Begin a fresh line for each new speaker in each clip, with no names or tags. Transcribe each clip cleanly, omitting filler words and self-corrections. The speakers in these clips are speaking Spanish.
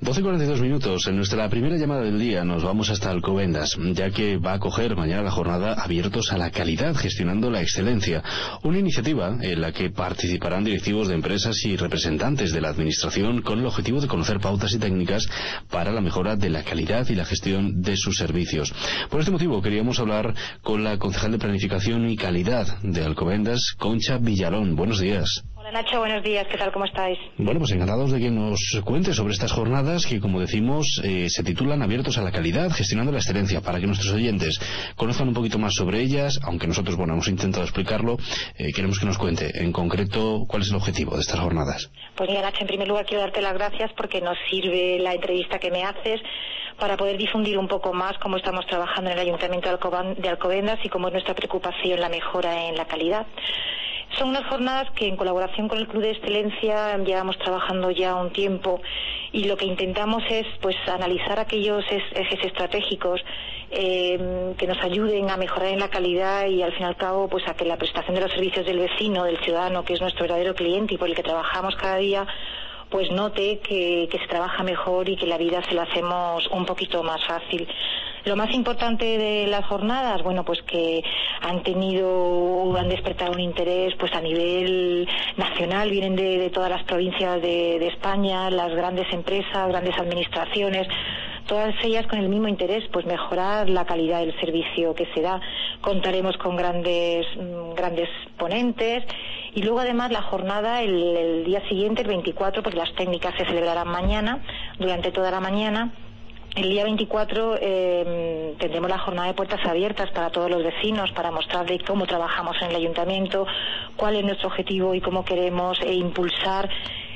12:42. En nuestra primera llamada del día nos vamos hasta Alcobendas, ya que va a acoger mañana la jornada Abiertos a la Calidad, gestionando la excelencia. Una iniciativa en la que participarán directivos de empresas y representantes de la administración con el objetivo de conocer pautas y técnicas para la mejora de la calidad y la gestión de sus servicios. Por este motivo queríamos hablar con la concejal de Planificación y Calidad de Alcobendas, Concha Villalón. Buenos días.
Hola Nacho, buenos días, ¿qué tal? ¿Cómo estáis?
Bueno, pues encantados de que nos cuente sobre estas jornadas que, como decimos, se titulan Abiertos a la Calidad, gestionando la excelencia, para que nuestros oyentes conozcan un poquito más sobre ellas, aunque nosotros, bueno, hemos intentado explicarlo. Queremos que nos cuente en concreto cuál es el objetivo de estas jornadas.
Pues mira, Nacho, en primer lugar quiero darte las gracias porque nos sirve la entrevista que me haces para poder difundir un poco más cómo estamos trabajando en el Ayuntamiento de Alcobendas y cómo es nuestra preocupación la mejora en la calidad. Son unas jornadas que en colaboración con el Club de Excelencia llevamos trabajando ya un tiempo y lo que intentamos es pues analizar aquellos ejes estratégicos que nos ayuden a mejorar en la calidad y al fin y al cabo pues a que la prestación de los servicios del vecino, del ciudadano, que es nuestro verdadero cliente y por el que trabajamos cada día, pues note que se trabaja mejor y que la vida se la hacemos un poquito más fácil. Lo más importante de las jornadas, bueno, pues que han despertado un interés pues a nivel nacional, vienen de todas las provincias de España, las grandes empresas, grandes administraciones, todas ellas con el mismo interés, pues mejorar la calidad del servicio que se da. Contaremos con grandes ponentes y luego además la jornada el día siguiente, el 24, pues las técnicas se celebrarán mañana, durante toda la mañana. El día 24 tendremos la jornada de puertas abiertas para todos los vecinos, para mostrarles cómo trabajamos en el ayuntamiento, cuál es nuestro objetivo y cómo queremos impulsar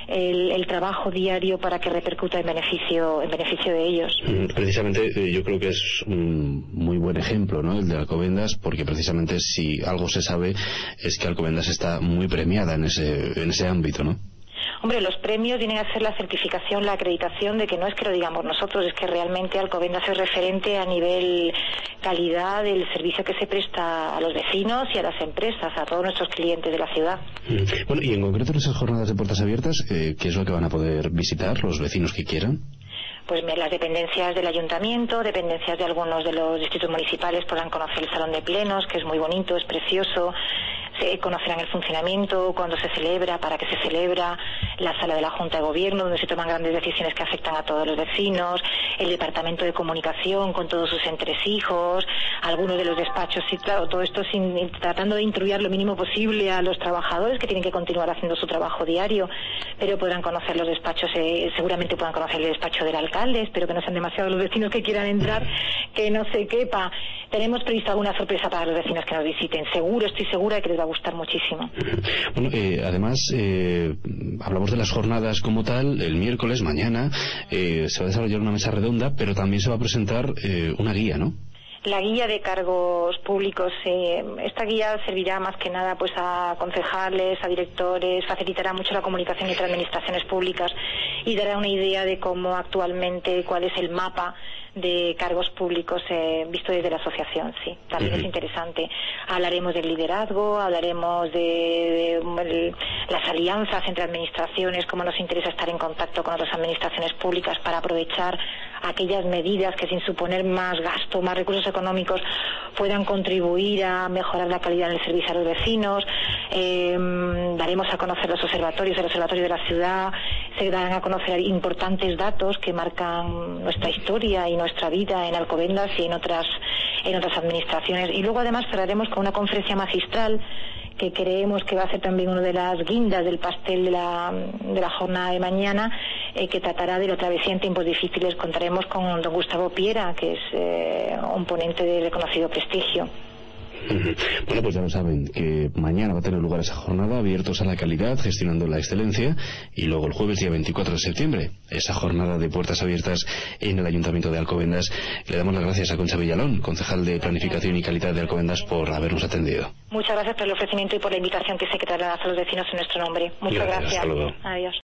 el trabajo diario para que repercuta en beneficio de ellos.
Precisamente yo creo que es un muy buen ejemplo, ¿no?, el de Alcobendas, porque precisamente si algo se sabe es que Alcobendas está muy premiada en ese ámbito, ¿no?
Hombre, los premios vienen a ser la certificación, la acreditación de que no es que lo digamos nosotros, es que realmente Alcobendas es referente a nivel calidad del servicio que se presta a los vecinos y a las empresas, a todos nuestros clientes de la ciudad.
Bueno, y en concreto en esas jornadas de puertas abiertas, ¿qué es lo que van a poder visitar los vecinos que quieran?
Pues las dependencias del ayuntamiento, dependencias de algunos de los distritos municipales podrán conocer el salón de plenos, que es muy bonito, es precioso. Conocerán el funcionamiento, cuándo se celebra, para qué se celebra, la sala de la Junta de Gobierno, donde se toman grandes decisiones que afectan a todos los vecinos, el departamento de comunicación con todos sus entresijos, algunos de los despachos, y claro, todo esto tratando de instruir lo mínimo posible a los trabajadores que tienen que continuar haciendo su trabajo diario, pero podrán conocer los despachos, seguramente puedan conocer el despacho del alcalde, espero que no sean demasiados los vecinos que quieran entrar, que no se quepa. Tenemos previsto alguna sorpresa para los vecinos que nos visiten, estoy segura de que les va a gustar muchísimo.
Bueno, además hablamos de las jornadas como tal. El miércoles, mañana, se va a desarrollar una mesa redonda, pero también se va a presentar una guía, ¿no?
La guía de cargos públicos, esta guía servirá más que nada pues a concejales, a directores, facilitará mucho la comunicación entre administraciones públicas y dará una idea de cómo actualmente, cuál es el mapa de cargos públicos visto desde la asociación, sí, también es interesante. Hablaremos del liderazgo, hablaremos de las alianzas entre administraciones, cómo nos interesa estar en contacto con otras administraciones públicas para aprovechar aquellas medidas que sin suponer más gasto, más recursos económicos puedan contribuir a mejorar la calidad del servicio a los vecinos. Daremos a conocer los observatorios, el observatorio de la ciudad, se darán a conocer importantes datos que marcan nuestra historia y nuestra vida en Alcobendas y en otras administraciones. Y luego además cerraremos con una conferencia magistral que creemos que va a ser también una de las guindas del pastel de la jornada de mañana, que tratará de la travesía en tiempos difíciles. Contaremos con don Gustavo Piera, que es un ponente de reconocido prestigio.
Bueno, pues ya lo saben, que mañana va a tener lugar esa jornada Abiertos a la Calidad, gestionando la excelencia, y luego el jueves, día 24 de septiembre, esa jornada de puertas abiertas en el Ayuntamiento de Alcobendas. Le damos las gracias a Concha Villalón, concejal de Planificación y Calidad de Alcobendas, por habernos atendido.
Muchas gracias por el ofrecimiento y por la invitación que sé que traerán a los vecinos en nuestro nombre. Muchas gracias.
Hasta luego.
Adiós.